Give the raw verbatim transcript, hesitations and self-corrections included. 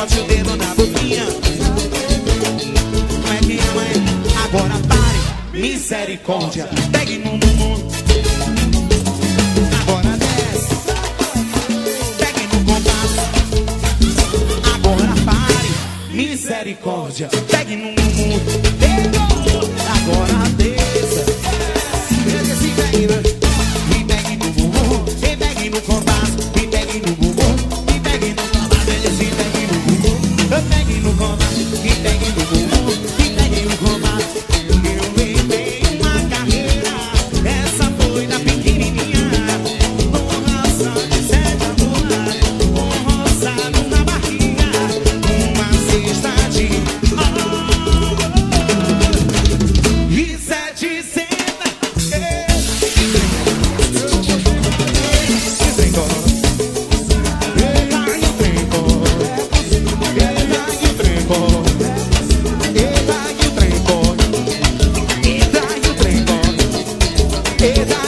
bote o dedo na boquinha. Como é que é, mãe? Agora pare, misericórdia. Pegue no bumbum. Agora desce. Pegue no compasso. Agora pare, misericórdia. Pegue no bumbum. Agora desça. Desce e pegue, né? E pegue no bumbum. E pegue no compasso. E pegue no bumbum. E pegue no compasso. Desce e pegue no bumbum. Pegue no compasso. E pegue no bumbum. E pegue no compasso. Eu levei uma carreira. Essa foi da pequenininha. Com roça de sete amor. Com roçado na barriga. Uma cesta de e sete centa. Eita,